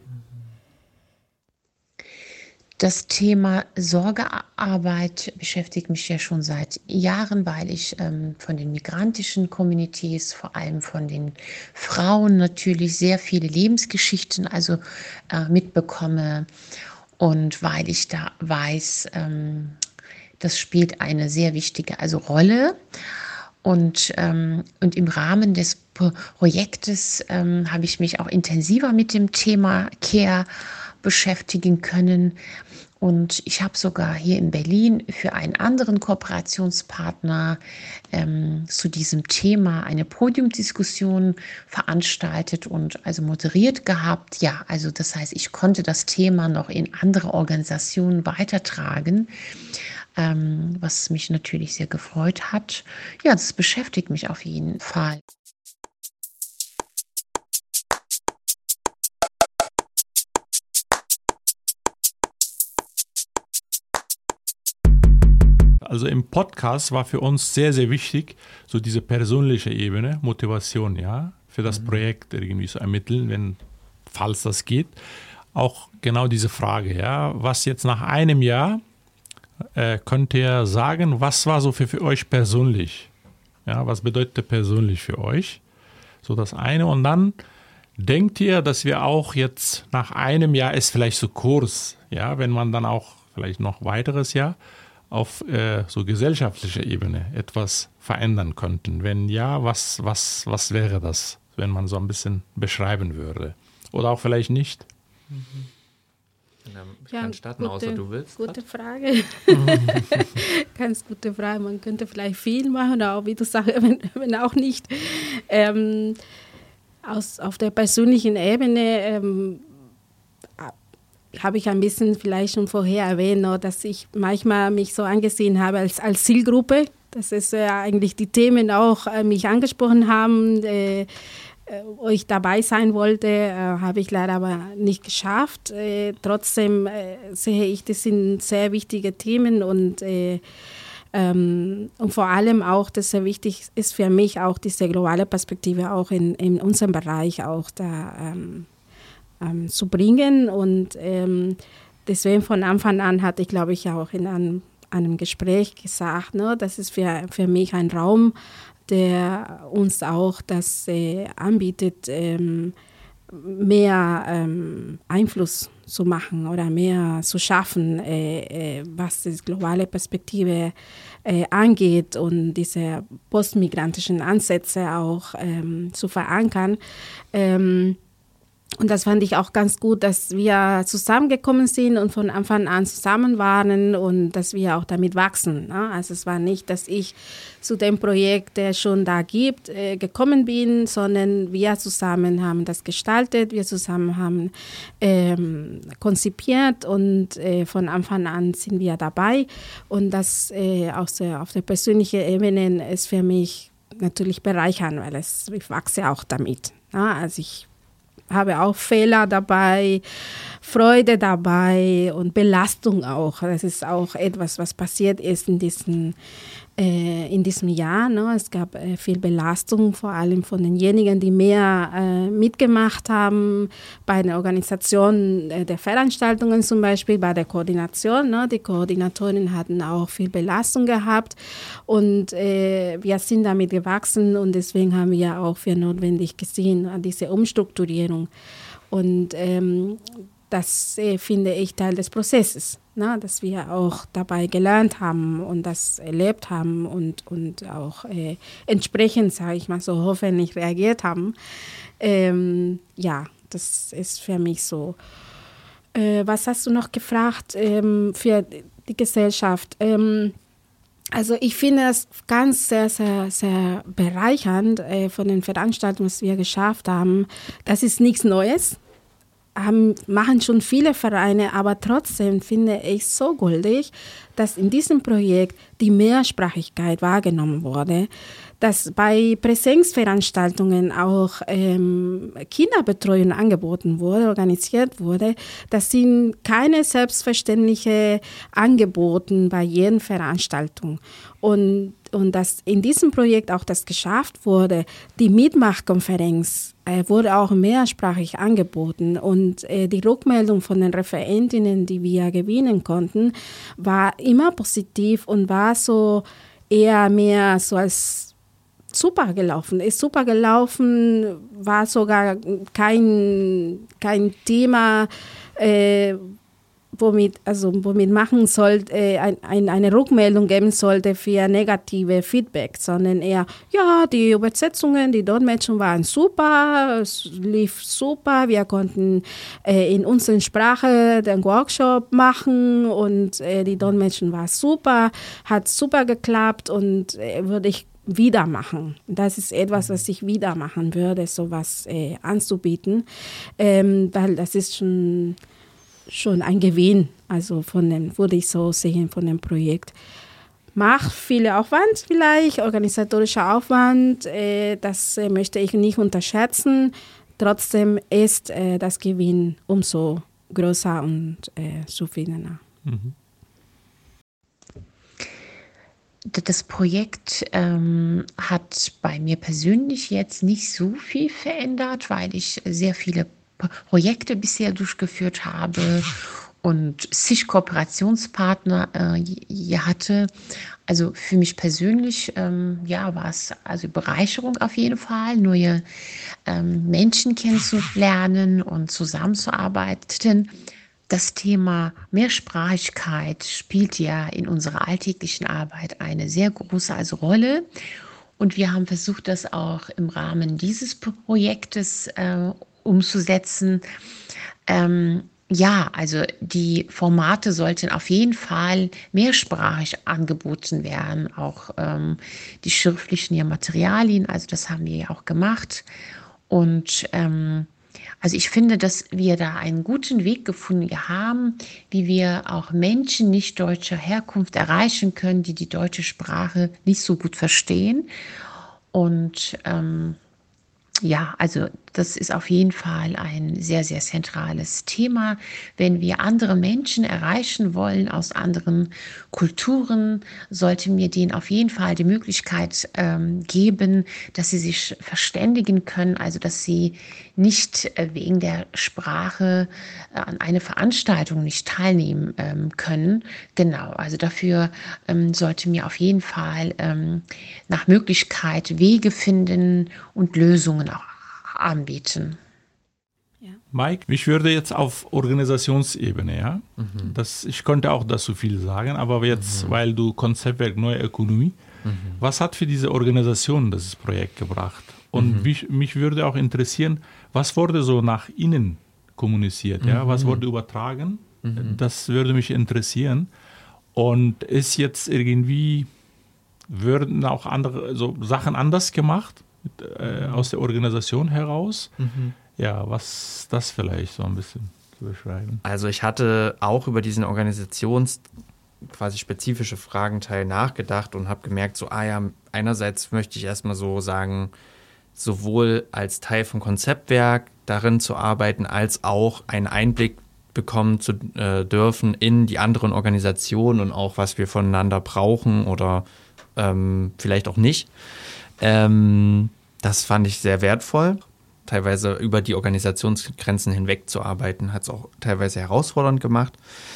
Das Thema Sorgearbeit beschäftigt mich ja schon seit Jahren, weil ich ähm, von den migrantischen Communities, vor allem von den Frauen natürlich sehr viele Lebensgeschichten also äh, mitbekomme und weil ich da weiß, ähm, das spielt eine sehr wichtige also Rolle. Und, ähm, und im Rahmen des Projektes ähm, habe ich mich auch intensiver mit dem Thema Care beschäftigen können. Und ich habe sogar hier in Berlin für einen anderen Kooperationspartner ähm, zu diesem Thema eine Podiumsdiskussion veranstaltet und also moderiert gehabt. Ja, also das heißt, ich konnte das Thema noch in andere Organisationen weitertragen, ähm, was mich natürlich sehr gefreut hat. Ja, das beschäftigt mich auf jeden Fall. Also im Podcast war für uns sehr, sehr wichtig, so diese persönliche Ebene, Motivation, ja, für das mhm. Projekt irgendwie zu ermitteln, wenn, falls das geht. Auch genau diese Frage, ja, was jetzt nach einem Jahr, äh, könnt ihr sagen, was war so für, für euch persönlich? Ja, was bedeutet persönlich für euch? So das eine. Und dann denkt ihr, dass wir auch jetzt nach einem Jahr ist vielleicht so kurz, ja, wenn man dann auch vielleicht noch weiteres Jahr auf äh, so gesellschaftlicher Ebene etwas verändern könnten? Wenn ja, was, was, was wäre das, wenn man so ein bisschen beschreiben würde? Oder auch vielleicht nicht? Mhm. Ich ja, kann starten, gute, außer du willst. Gute was? Frage. Ganz gute Frage. Man könnte vielleicht viel machen, oder auch, wie du sagst, wenn, wenn auch nicht. Ähm, aus, auf der persönlichen Ebene ähm, habe ich ein bisschen vielleicht schon vorher erwähnt, dass ich manchmal mich so angesehen habe als, als Zielgruppe, dass es äh, eigentlich die Themen auch äh, mich angesprochen haben, äh, äh, wo ich dabei sein wollte, äh, habe ich leider aber nicht geschafft. Äh, trotzdem äh, sehe ich, das sind sehr wichtige Themen und äh, ähm, und vor allem auch, dass sehr wichtig ist für mich auch diese globale Perspektive auch in, in unserem Bereich auch da ähm, Ähm, zu bringen und ähm, deswegen von Anfang an hatte ich, glaube ich, auch in einem, einem Gespräch gesagt, ne, dass es für, für mich ein Raum der uns auch das äh, anbietet, ähm, mehr ähm, Einfluss zu machen oder mehr zu schaffen, äh, äh, was die globale Perspektive äh, angeht und diese postmigrantischen Ansätze auch ähm, zu verankern. Ähm, Und das fand ich auch ganz gut, dass wir zusammengekommen sind und von Anfang an zusammen waren und dass wir auch damit wachsen. Ne? Also es war nicht, dass ich zu dem Projekt, der schon da gibt, äh, gekommen bin, sondern wir zusammen haben das gestaltet, wir zusammen haben ähm, konzipiert und äh, von Anfang an sind wir dabei. Und das äh, auf der, auf der persönlichen Ebene ist für mich natürlich bereichernd, weil es, ich wachse auch damit. Ne? Also ich habe auch Fehler dabei, Freude dabei und Belastung auch. Das ist auch etwas, was passiert ist in diesem, äh, in diesem Jahr. Ne? Es gab äh, viel Belastung, vor allem von denjenigen, die mehr äh, mitgemacht haben bei der Organisation äh, der Veranstaltungen zum Beispiel, bei der Koordination. Ne? Die Koordinatorinnen hatten auch viel Belastung gehabt und äh, wir sind damit gewachsen und deswegen haben wir auch für notwendig gesehen, diese Umstrukturierung. Und ähm, das äh, finde ich Teil des Prozesses, ne? Dass wir auch dabei gelernt haben und das erlebt haben und, und auch äh, entsprechend, sage ich mal so, hoffentlich reagiert haben. Ähm, ja, das ist für mich so. Äh, was hast du noch gefragt ähm, für die Gesellschaft? Ähm, Also ich finde es ganz sehr, sehr, sehr bereichernd äh, von den Veranstaltungen, was wir geschafft haben. Das ist nichts Neues, haben, machen schon viele Vereine, aber trotzdem finde ich so goldig, dass in diesem Projekt die Mehrsprachigkeit wahrgenommen wurde, dass bei Präsenzveranstaltungen auch ähm, Kinderbetreuung angeboten wurde, organisiert wurde. Das sind keine selbstverständliche Angebote bei jeder Veranstaltung. Und, und dass in diesem Projekt auch das geschafft wurde, die Mitmachkonferenz äh, wurde auch mehrsprachig angeboten. Und äh, die Rückmeldung von den Referentinnen, die wir gewinnen konnten, war immer positiv und war so eher mehr so als super gelaufen, ist super gelaufen, war sogar kein, kein Thema, äh, womit, also womit machen sollte, äh, ein, ein, eine Rückmeldung geben sollte für negative Feedback, sondern eher, ja, die Übersetzungen, die Dolmetschungen waren super, es lief super, wir konnten äh, in unserer Sprache den Workshop machen und äh, die Dolmetschung war super, hat super geklappt und äh, würde ich wieder machen. Das ist etwas, was ich wieder machen würde, sowas äh, anzubieten, ähm, weil das ist schon, schon ein Gewinn, also von dem, würde ich so sehen, von dem Projekt. Macht viel Aufwand vielleicht, organisatorischer Aufwand, äh, das äh, möchte ich nicht unterschätzen. Trotzdem ist äh, das Gewinn umso größer und äh, zufriedener. Mhm. Das Projekt ähm, hat bei mir persönlich jetzt nicht so viel verändert, weil ich sehr viele Projekte bisher durchgeführt habe und zig Kooperationspartner äh, hatte. Also für mich persönlich ähm, ja, war es also Bereicherung auf jeden Fall, neue ähm, Menschen kennenzulernen und zusammenzuarbeiten. Das Thema Mehrsprachigkeit spielt ja in unserer alltäglichen Arbeit eine sehr große also Rolle. Und wir haben versucht, das auch im Rahmen dieses Projektes äh, umzusetzen. Ähm, ja, also die Formate sollten auf jeden Fall mehrsprachig angeboten werden, auch ähm, die schriftlichen ja, Materialien, also das haben wir ja auch gemacht. Und ähm, also ich finde, dass wir da einen guten Weg gefunden haben, wie wir auch Menschen nicht deutscher Herkunft erreichen können, die die deutsche Sprache nicht so gut verstehen. Und ähm, ja, also das ist auf jeden Fall ein sehr, sehr zentrales Thema. Wenn wir andere Menschen erreichen wollen aus anderen Kulturen, sollten wir denen auf jeden Fall die Möglichkeit ähm, geben, dass sie sich verständigen können, also dass sie nicht äh, wegen der Sprache äh, an einer Veranstaltung nicht teilnehmen ähm, können. Genau, also dafür ähm, sollten wir auf jeden Fall ähm, nach Möglichkeit Wege finden und Lösungen auch anbieten. Mike, mich würde jetzt auf Organisationsebene, ja, mhm. das, ich konnte auch dazu viel sagen, aber jetzt, mhm. weil du Konzeptwerk Neue Ökonomie, mhm. was hat für diese Organisation das Projekt gebracht? Und mhm. mich, mich würde auch interessieren, was wurde so nach innen kommuniziert, mhm. ja, was wurde übertragen? Mhm. Das würde mich interessieren. Und ist jetzt irgendwie, würden auch andere so Sachen anders gemacht äh, aus der Organisation heraus? Mhm. Ja, was das vielleicht so ein bisschen zu beschreiben. Also ich hatte auch über diesen Organisations quasi spezifische Fragenteil nachgedacht und habe gemerkt, so, ah ja, einerseits möchte ich erstmal so sagen, sowohl als Teil vom Konzeptwerk darin zu arbeiten, als auch einen Einblick bekommen zu äh, dürfen in die anderen Organisationen und auch, was wir voneinander brauchen oder ähm, vielleicht auch nicht. Ähm, das fand ich sehr wertvoll. Teilweise über die Organisationsgrenzen hinweg zu arbeiten, hat es auch teilweise herausfordernd gemacht.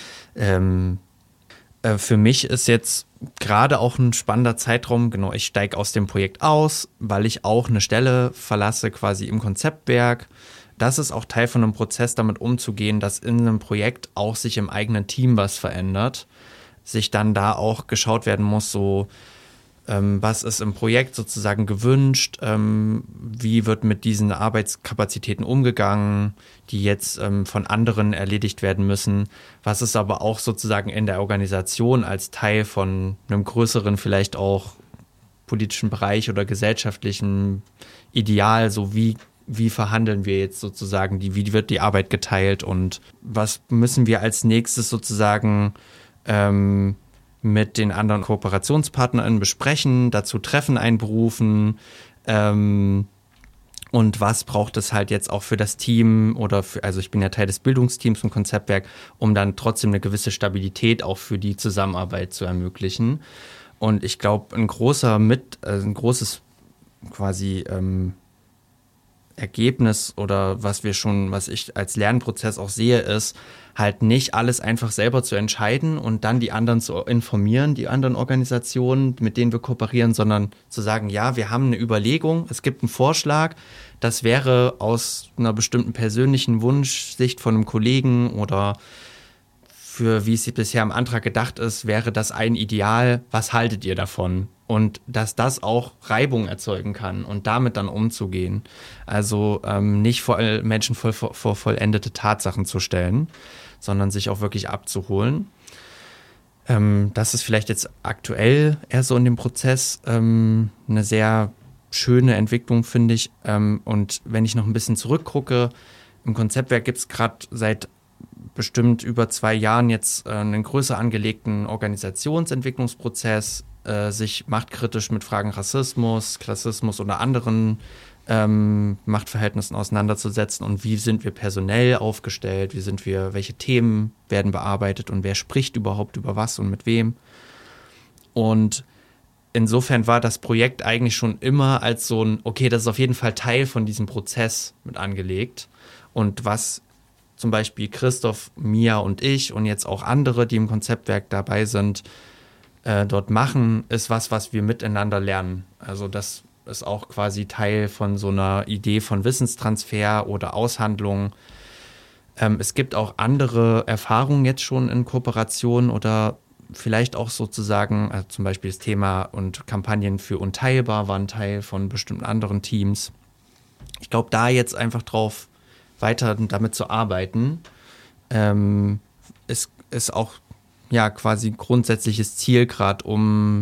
Ähm, äh, für mich ist jetzt gerade auch ein spannender Zeitraum, genau, ich steige aus dem Projekt aus, weil ich auch eine Stelle verlasse quasi im Konzeptwerk. Das ist auch Teil von einem Prozess, damit umzugehen, dass in einem Projekt auch sich im eigenen Team was verändert. Sich dann da auch geschaut werden muss, so ähm, was ist im Projekt sozusagen gewünscht, ähm, wie wird mit diesen Arbeitskapazitäten umgegangen, die jetzt ähm, von anderen erledigt werden müssen. Was ist aber auch sozusagen in der Organisation als Teil von einem größeren, vielleicht auch politischen Bereich oder gesellschaftlichen Ideal, so wie Wie verhandeln wir jetzt sozusagen, die, wie wird die Arbeit geteilt und was müssen wir als nächstes sozusagen ähm, mit den anderen KooperationspartnerInnen besprechen, dazu Treffen einberufen ähm, und was braucht es halt jetzt auch für das Team oder für, also ich bin ja Teil des Bildungsteams im Konzeptwerk, um dann trotzdem eine gewisse Stabilität auch für die Zusammenarbeit zu ermöglichen. Und ich glaube, ein großer mit, also ein großes quasi ähm, Ergebnis oder was wir schon, was ich als Lernprozess auch sehe, ist halt nicht alles einfach selber zu entscheiden und dann die anderen zu informieren, die anderen Organisationen, mit denen wir kooperieren, sondern zu sagen, ja, wir haben eine Überlegung, es gibt einen Vorschlag, das wäre aus einer bestimmten persönlichen Wunschsicht von einem Kollegen oder für wie es bisher im Antrag gedacht ist, wäre das ein Ideal, was haltet ihr davon? Und dass das auch Reibung erzeugen kann und damit dann umzugehen. Also ähm, nicht vor Menschen vor, vor vollendete Tatsachen zu stellen, sondern sich auch wirklich abzuholen. Ähm, das ist vielleicht jetzt aktuell eher so in dem Prozess ähm, eine sehr schöne Entwicklung, finde ich. Ähm, und wenn ich noch ein bisschen zurückgucke, im Konzeptwerk gibt es gerade seit bestimmt über zwei Jahren jetzt äh, einen größer angelegten Organisationsentwicklungsprozess, äh, sich machtkritisch mit Fragen Rassismus, Klassismus oder anderen ähm, Machtverhältnissen auseinanderzusetzen und wie sind wir personell aufgestellt, wie sind wir, welche Themen werden bearbeitet und wer spricht überhaupt über was und mit wem. Und insofern war das Projekt eigentlich schon immer als so ein, okay, das ist auf jeden Fall Teil von diesem Prozess mit angelegt. Und was zum Beispiel Christoph, Mia und ich und jetzt auch andere, die im Konzeptwerk dabei sind, äh, dort machen, ist was, was wir miteinander lernen. Also das ist auch quasi Teil von so einer Idee von Wissenstransfer oder Aushandlung. Ähm, es gibt auch andere Erfahrungen jetzt schon in Kooperation oder vielleicht auch sozusagen, also zum Beispiel das Thema und Kampagnen für Unteilbar waren Teil von bestimmten anderen Teams. Ich glaube, da jetzt einfach drauf weiter damit zu arbeiten, ähm, ist, ist auch ja quasi grundsätzliches Ziel gerade, um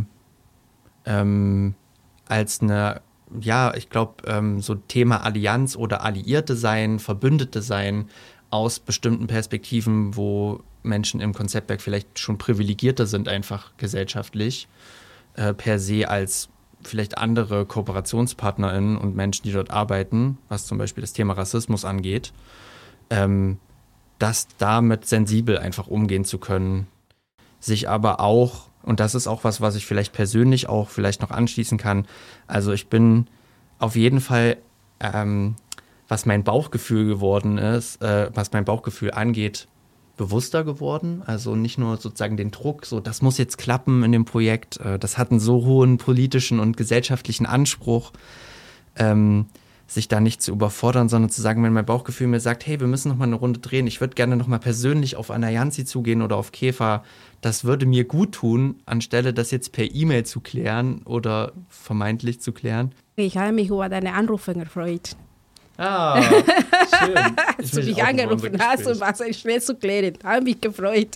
ähm, als eine, ja, ich glaube, ähm, so Thema Allianz oder Alliierte sein, Verbündete sein, aus bestimmten Perspektiven, wo Menschen im Konzeptwerk vielleicht schon privilegierter sind, einfach gesellschaftlich, äh, per se als vielleicht andere KooperationspartnerInnen und Menschen, die dort arbeiten, was zum Beispiel das Thema Rassismus angeht, ähm, das damit sensibel einfach umgehen zu können, sich aber auch, und das ist auch was, was ich vielleicht persönlich auch vielleicht noch anschließen kann, also ich bin auf jeden Fall, ähm, was mein Bauchgefühl geworden ist, äh, was mein Bauchgefühl angeht, bewusster geworden. Also nicht nur sozusagen den Druck, so das muss jetzt klappen in dem Projekt, äh, das hat einen so hohen politischen und gesellschaftlichen Anspruch, ähm, sich da nicht zu überfordern, sondern zu sagen, wenn mein Bauchgefühl mir sagt, hey, wir müssen noch mal eine Runde drehen, ich würde gerne noch mal persönlich auf Anna Jansi zugehen oder auf Käfer, das würde mir gut tun, anstelle das jetzt per E-Mail zu klären oder vermeintlich zu klären. Ich habe mich über deine Anrufe gefreut. Ah, schön. Als du mich angerufen hast und was schnell zu klären, habe mich gefreut.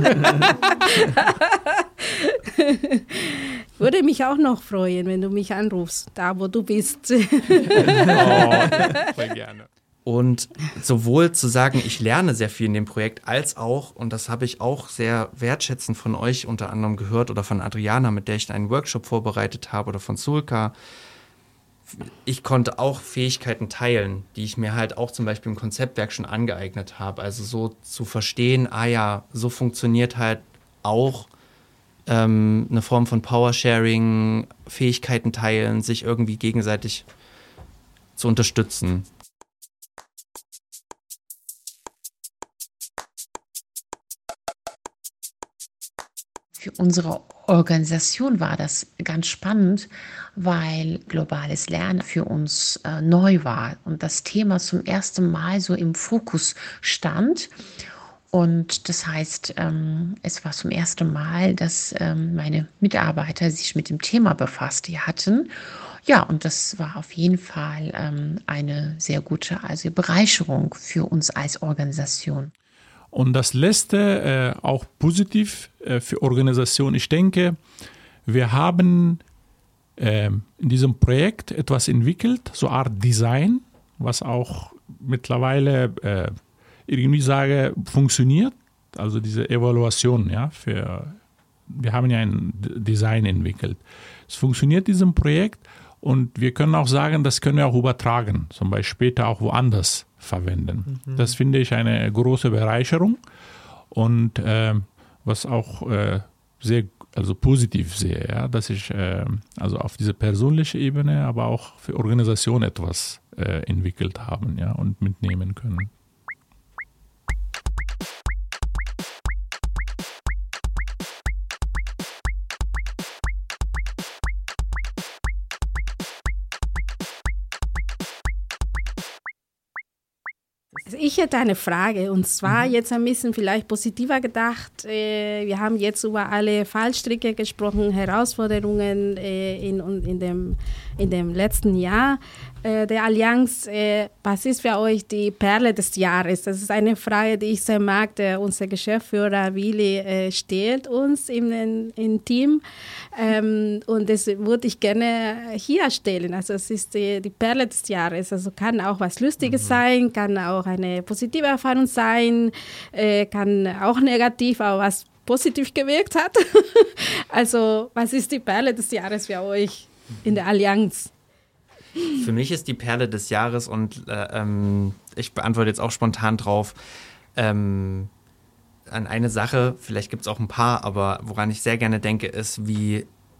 Würde mich auch noch freuen, wenn du mich anrufst, da wo du bist. Oh, voll gerne. Und sowohl zu sagen, ich lerne sehr viel in dem Projekt, als auch, und das habe ich auch sehr wertschätzend von euch unter anderem gehört oder von Adriana, mit der ich einen Workshop vorbereitet habe, oder von Sulka, ich konnte auch Fähigkeiten teilen, die ich mir halt auch zum Beispiel im Konzeptwerk schon angeeignet habe. Also so zu verstehen, ah ja, so funktioniert halt auch ähm, eine Form von Powersharing, Fähigkeiten teilen, sich irgendwie gegenseitig zu unterstützen. Für unsere Organisation war das ganz spannend, weil globales Lernen für uns äh, neu war und das Thema zum ersten Mal so im Fokus stand. Und das heißt, ähm, es war zum ersten Mal, dass ähm, meine Mitarbeiter sich mit dem Thema befasst hatten. Ja, und das war auf jeden Fall ähm, eine sehr gute also Bereicherung für uns als Organisation. Und das letzte, äh, auch positiv äh, für Organisation. Ich denke, wir haben äh, in diesem Projekt etwas entwickelt, so eine Art Design, was auch mittlerweile, äh, irgendwie sage, funktioniert. Also diese Evaluation, ja, für, wir haben ja ein Design entwickelt. Es funktioniert diesem Projekt und wir können auch sagen, das können wir auch übertragen, zum Beispiel später auch woanders verwenden. Mhm. Das finde ich eine große Bereicherung und äh, was auch äh, sehr also positiv sehe, ja, dass ich äh, also auf diese persönliche Ebene, aber auch für Organisation etwas äh, entwickelt haben, ja, und mitnehmen können. Also ich hätte eine Frage und zwar mhm. jetzt ein bisschen vielleicht positiver gedacht. Äh, wir haben jetzt über alle Fallstricke gesprochen, Herausforderungen äh, in, in, dem, in dem letzten Jahr äh, der Allianz. Äh, was ist für euch die Perle des Jahres? Das ist eine Frage, die ich sehr mag, der unser Geschäftsführer Willi äh, stellt uns im, im Team. Ähm, und das würde ich gerne hier stellen. Also es ist die, die Perle des Jahres. Also kann auch was Lustiges mhm. sein, kann auch eine positive Erfahrung sein, äh, kann auch negativ, aber was positiv gewirkt hat. Also was ist die Perle des Jahres für euch in der Allianz? Für mich ist die Perle des Jahres und äh, ähm, ich beantworte jetzt auch spontan drauf, ähm, an eine Sache, vielleicht gibt es auch ein paar, aber woran ich sehr gerne denke, ist, wie,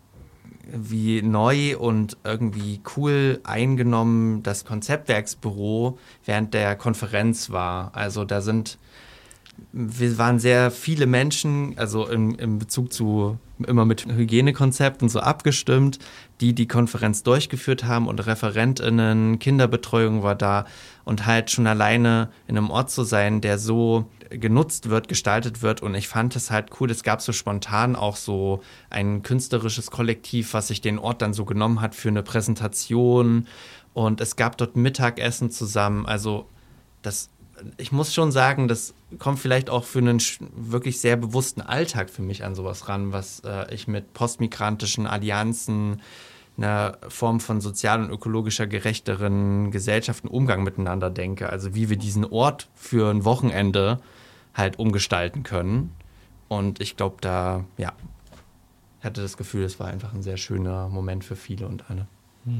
wie neu und irgendwie cool eingenommen das Konzeptwerksbüro während der Konferenz war. Also da sind, wir waren sehr viele Menschen, also im, im Bezug zu immer mit Hygienekonzepten so abgestimmt, die die Konferenz durchgeführt haben und ReferentInnen, Kinderbetreuung war da und halt schon alleine in einem Ort zu sein, der so genutzt wird, gestaltet wird und ich fand es halt cool, es gab so spontan auch so ein künstlerisches Kollektiv, was sich den Ort dann so genommen hat für eine Präsentation und es gab dort Mittagessen zusammen, also das, ich muss schon sagen, das kommt vielleicht auch für einen wirklich sehr bewussten Alltag für mich an sowas ran, was äh, ich mit postmigrantischen Allianzen, einer Form von sozial und ökologischer gerechteren Gesellschaft, einen Umgang miteinander denke. Also wie wir diesen Ort für ein Wochenende halt umgestalten können. Und ich glaube, da ja, hatte das Gefühl, es war einfach ein sehr schöner Moment für viele und alle.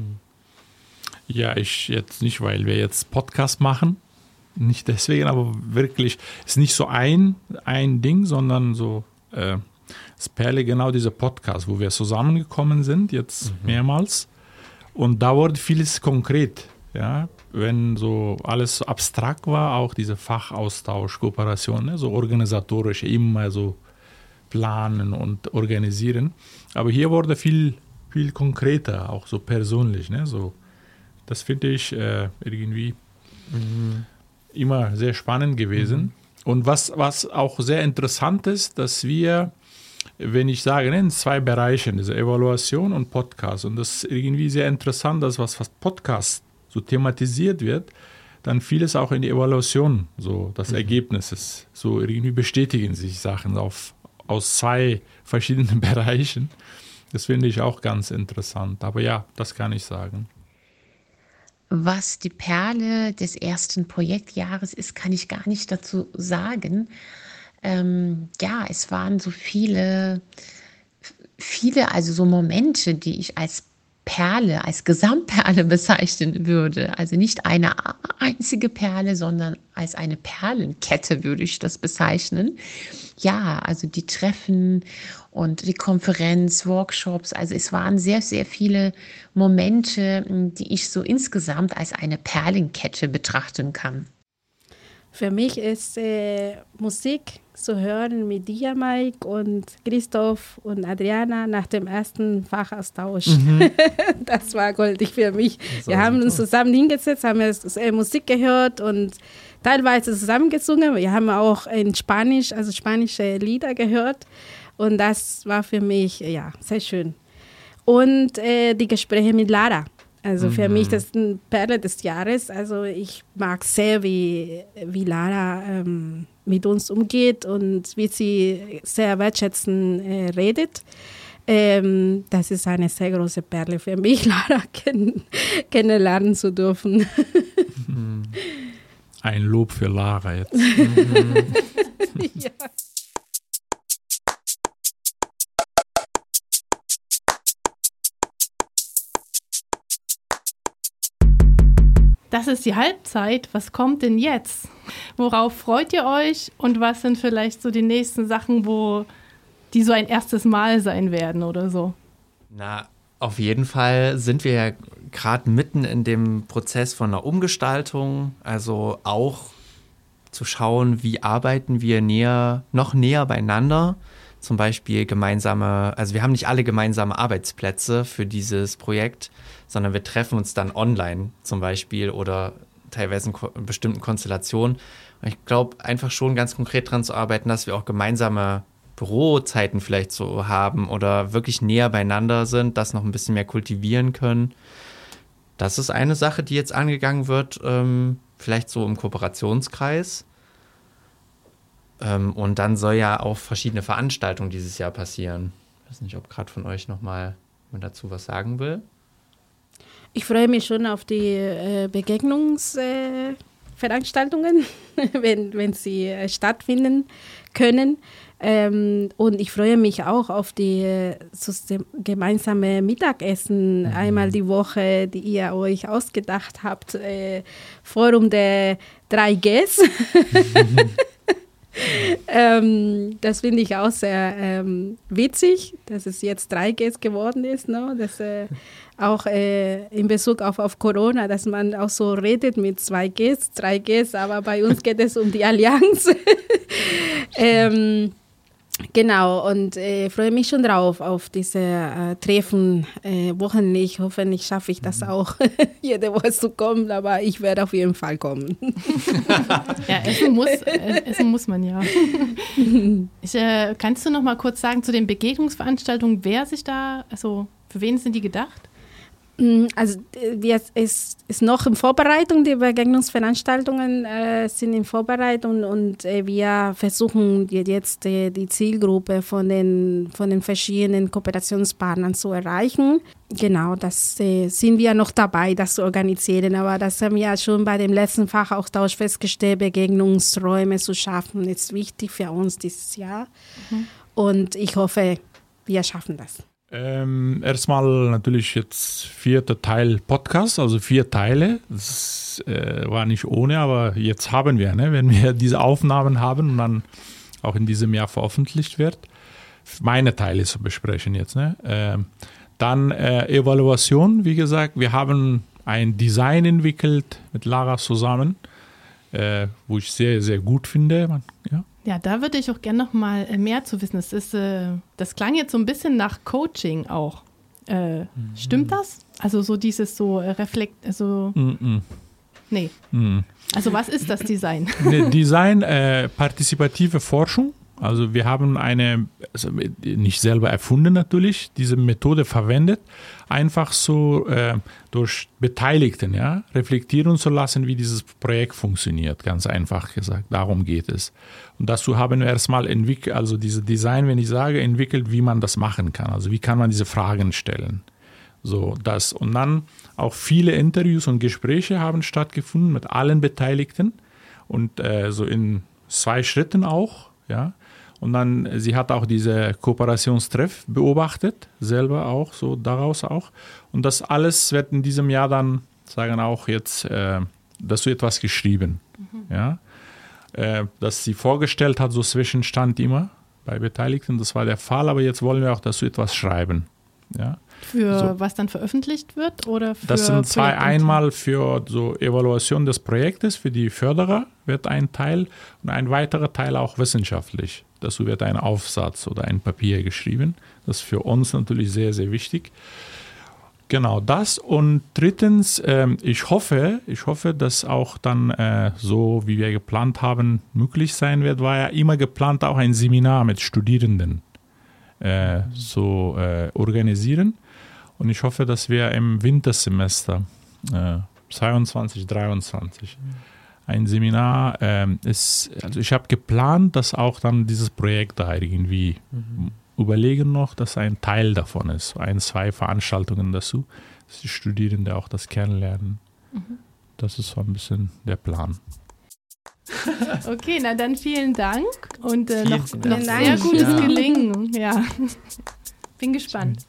Ja, ich jetzt nicht, weil wir jetzt Podcast machen, nicht deswegen, aber wirklich, es ist nicht so ein, ein Ding, sondern so äh, das Perle, genau dieser Podcast, wo wir zusammengekommen sind, jetzt mhm. mehrmals. Und da wurde vieles konkret, ja, wenn so alles so abstrakt war, auch dieser Fachaustausch, Kooperation, ne, so organisatorisch immer so planen und organisieren. Aber hier wurde viel, viel konkreter, auch so persönlich, ne, so. Das finde ich äh, irgendwie mhm. immer sehr spannend gewesen. Mhm. Und was, was auch sehr interessant ist, dass wir, wenn ich sage, in zwei Bereichen, diese Evaluation und Podcast, und das ist irgendwie sehr interessant, dass was fast Podcast so thematisiert wird, dann vieles auch in die Evaluation, so das mhm. Ergebnis ist. So irgendwie bestätigen sich Sachen auf, aus zwei verschiedenen Bereichen. Das finde ich auch ganz interessant. Aber ja, das kann ich sagen. Was die Perle des ersten Projektjahres ist, kann ich gar nicht dazu sagen. Ähm, ja, es waren so viele, viele, also so Momente, die ich als Perle, als Gesamtperle bezeichnen würde. Also nicht eine einzige Perle, sondern als eine Perlenkette würde ich das bezeichnen. Ja, also die Treffen und die Konferenz, Workshops, also es waren sehr, sehr viele Momente, die ich so insgesamt als eine Perlenkette betrachten kann. Für mich ist äh, Musik zu hören mit dir, Mike, und Christoph und Adriana nach dem ersten Fachaustausch. Mhm. Das war goldig für mich. Wir super. haben uns zusammen hingesetzt, haben äh, Musik gehört und teilweise zusammen gesungen. Wir haben auch in Spanisch, also spanische Lieder gehört. Und das war für mich, ja, sehr schön. Und äh, die Gespräche mit Lara. Also für mhm. mich das ist eine Perle des Jahres. Also ich mag sehr, wie, wie Lara ähm, mit uns umgeht und wie sie sehr wertschätzend äh, redet. Ähm, das ist eine sehr große Perle für mich, Lara kenn kennenlernen zu dürfen. Ein Lob für Lara jetzt. Ja. Das ist die Halbzeit. Was kommt denn jetzt? Worauf freut ihr euch? Und was sind vielleicht so die nächsten Sachen, wo die so ein erstes Mal sein werden oder so? Na, auf jeden Fall sind wir ja gerade mitten in dem Prozess von einer Umgestaltung. Also auch zu schauen, wie arbeiten wir näher, noch näher beieinander. Zum Beispiel gemeinsame, also wir haben nicht alle gemeinsame Arbeitsplätze für dieses Projekt, sondern wir treffen uns dann online zum Beispiel oder teilweise in ko- bestimmten Konstellationen. Und ich glaube, einfach schon ganz konkret daran zu arbeiten, dass wir auch gemeinsame Bürozeiten vielleicht so haben oder wirklich näher beieinander sind, das noch ein bisschen mehr kultivieren können. Das ist eine Sache, die jetzt angegangen wird, ähm, vielleicht so im Kooperationskreis. Ähm, und dann soll ja auch verschiedene Veranstaltungen dieses Jahr passieren. Ich weiß nicht, ob gerade von euch nochmal jemand dazu was sagen will. Ich freue mich schon auf die äh, Begegnungsveranstaltungen, äh, wenn, wenn sie äh, stattfinden können. Ähm, und ich freue mich auch auf die äh, gemeinsame Mittagessen mhm. einmal die Woche, die ihr euch ausgedacht habt. Äh, Forum der drei Gs. ähm, das finde ich auch sehr ähm, witzig, dass es jetzt drei Gs geworden ist. No? Das, äh, auch äh, in Bezug auf, auf Corona, dass man auch so redet mit zwei Gs, drei Gs, aber bei uns geht es um die Allianz. ähm, genau, und äh, freue mich schon drauf, auf diese äh, Treffen äh, wochenlich. Hoffentlich schaffe ich das auch, jede Woche zu kommen, aber ich werde auf jeden Fall kommen. Ja, essen muss, äh, essen muss man ja. Ich, äh, kannst du noch mal kurz sagen zu den Begegnungsveranstaltungen, wer sich da, also für wen sind die gedacht? Also wir, es ist noch in Vorbereitung, die Begegnungsveranstaltungen äh, sind in Vorbereitung und äh, wir versuchen jetzt äh, die Zielgruppe von den, von den verschiedenen Kooperationspartnern zu erreichen. Genau, das äh, sind wir noch dabei, das zu organisieren, aber das haben wir ja schon bei dem letzten Fachaustausch festgestellt, Begegnungsräume zu schaffen, ist wichtig für uns dieses Jahr. Mhm. Und ich hoffe, wir schaffen das. Ähm, erstmal natürlich jetzt vierter Teil Podcast, also vier Teile. Das äh, war nicht ohne, aber jetzt haben wir, ne, wenn wir diese Aufnahmen haben und dann auch in diesem Jahr veröffentlicht wird, meine Teile zu besprechen jetzt. Ne? Ähm, dann äh, Evaluation, wie gesagt, wir haben ein Design entwickelt mit Lara zusammen, äh, wo ich sehr, sehr gut finde. Man, ja. Ja, da würde ich auch gerne noch mal mehr zu wissen. Das, ist, äh, das klang jetzt so ein bisschen nach Coaching auch. Äh, mhm. Stimmt das? Also so dieses so äh, Reflekt, so mhm. nee. Mhm. Also was ist das Design? Design, äh, partizipative Forschung. Also wir haben eine, also nicht selber erfunden natürlich, diese Methode verwendet, einfach so äh, durch Beteiligten, ja, reflektieren zu lassen, wie dieses Projekt funktioniert, ganz einfach gesagt, darum geht es. Und dazu haben wir erstmal entwickelt, also diese Design, wenn ich sage, entwickelt, wie man das machen kann, also wie kann man diese Fragen stellen. So, das. Und dann auch viele Interviews und Gespräche haben stattgefunden mit allen Beteiligten und äh, so in zwei Schritten auch, ja. Und dann, sie hat auch diese Kooperationstreff beobachtet, selber auch, so daraus auch. Und das alles wird in diesem Jahr dann, sagen auch jetzt, äh, dazu etwas geschrieben. Mhm. Ja? Äh, dass sie vorgestellt hat, so Zwischenstand immer bei Beteiligten, das war der Fall, aber jetzt wollen wir auch dazu etwas schreiben. Ja? Für so. Was dann veröffentlicht wird? Oder für das sind zwei, Projekt- einmal für so Evaluation des Projektes, für die Förderer wird ein Teil und ein weiterer Teil auch wissenschaftlich. Dazu wird ein Aufsatz oder ein Papier geschrieben. Das ist für uns natürlich sehr, sehr wichtig. Genau das. Und drittens, ähm, ich hoffe, ich hoffe, dass auch dann äh, so, wie wir geplant haben, möglich sein wird, war ja immer geplant, auch ein Seminar mit Studierenden äh, so äh, organisieren. Und ich hoffe, dass wir im Wintersemester äh, zweiundzwanzig, dreiundzwanzig ein Seminar ähm, ist, also ich habe geplant, dass auch dann dieses Projekt da irgendwie mhm. überlegen noch, dass ein Teil davon ist, ein, zwei Veranstaltungen dazu, dass die Studierenden auch das kennenlernen. Mhm. Das ist so ein bisschen der Plan. Okay, na dann vielen Dank und äh, noch, vielen noch Dank. sehr gutes Ja. Gelingen. Ja. Bin gespannt.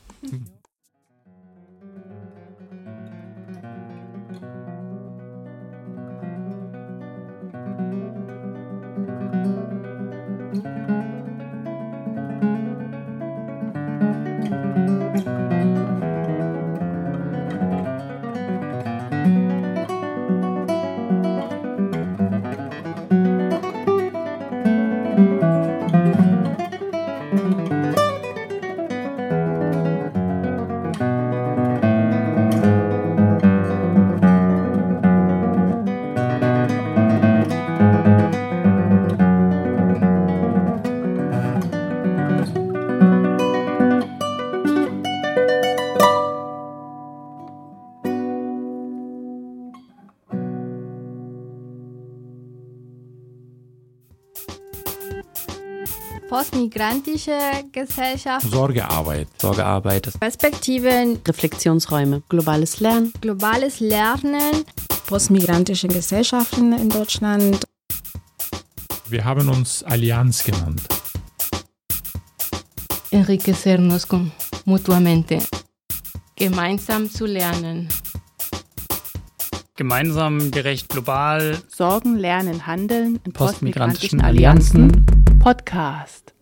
Postmigrantische Gesellschaft, Sorgearbeit. Sorgearbeit. Perspektiven, Reflexionsräume, globales Lernen, globales Lernen, Postmigrantische Gesellschaften in Deutschland. Wir haben uns Allianz genannt. Enriquecernos con, mutuamente. Gemeinsam zu lernen. Gemeinsam, gerecht, global. Sorgen, Lernen, Handeln in Postmigrantischen postmigrantischen Allianzen. Allianzen. Podcast.